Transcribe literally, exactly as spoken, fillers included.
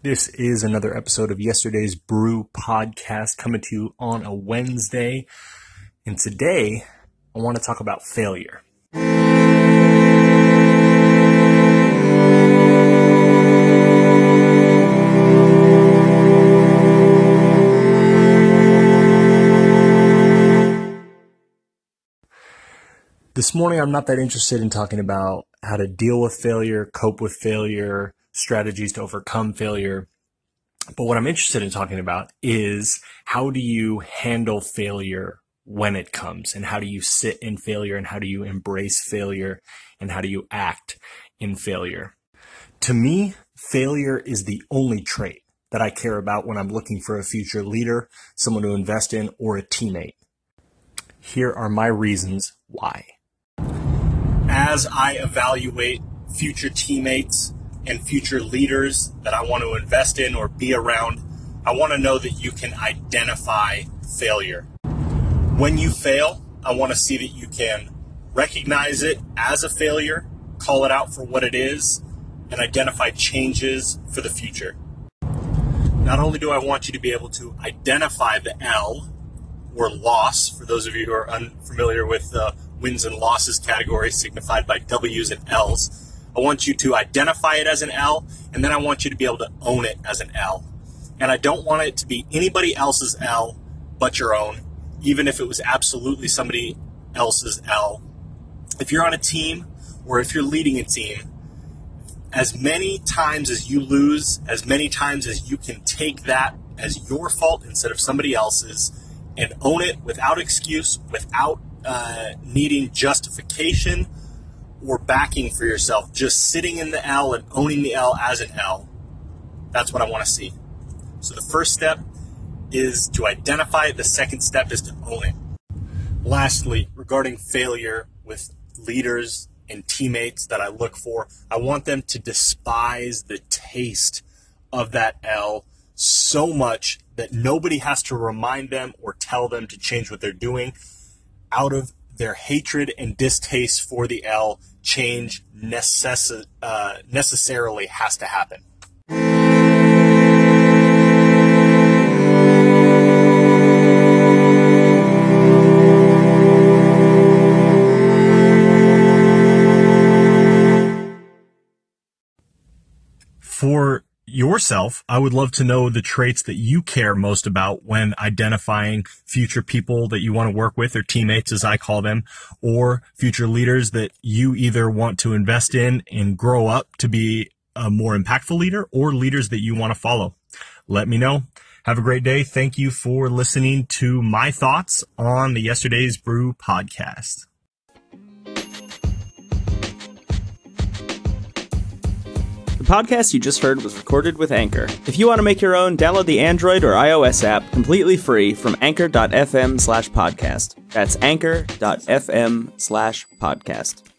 This is another episode of Yesterday's Brew podcast coming to you on a Wednesday. And today, I want to talk about failure. This morning, I'm not that interested in talking about how to deal with failure, cope with failure, strategies to overcome failure. But what I'm interested in talking about is how do you handle failure when it comes, and how do you sit in failure, and how do you embrace failure, and how do you act in failure? To me, failure is the only trait that I care about when I'm looking for a future leader, someone to invest in, or a teammate. Here are my reasons why. As I evaluate future teammates and future leaders that I want to invest in or be around, I want to know that you can identify failure. When you fail, I want to see that you can recognize it as a failure, call it out for what it is, and identify changes for the future. Not only do I want you to be able to identify the L, or loss, for those of you who are unfamiliar with the wins and losses category signified by W's and L's, I want you to identify it as an L, and then I want you to be able to own it as an L. And I don't want it to be anybody else's L but your own, even if it was absolutely somebody else's L. If you're on a team, or if you're leading a team, as many times as you lose, as many times as you can take that as your fault instead of somebody else's, and own it without excuse, without uh, needing justification or backing for yourself, just sitting in the L and owning the L as an L. That's what I want to see. So the first step is to identify it. The second step is to own it. Lastly, regarding failure with leaders and teammates that I look for, I want them to despise the taste of that L so much that nobody has to remind them or tell them to change what they're doing. Out of their hatred and distaste for the L, change necess- uh, necessarily has to happen. For yourself, I would love to know the traits that you care most about when identifying future people that you want to work with, or teammates as I call them, or future leaders that you either want to invest in and grow up to be a more impactful leader, or leaders that you want to follow. Let me know. Have a great day. Thank you for listening to my thoughts on the Yesterday's Brew podcast. The podcast you just heard was recorded with Anchor. If you want to make your own, download the Android or iOS app completely free from anchor.fm slash podcast. That's anchor.fm slash podcast.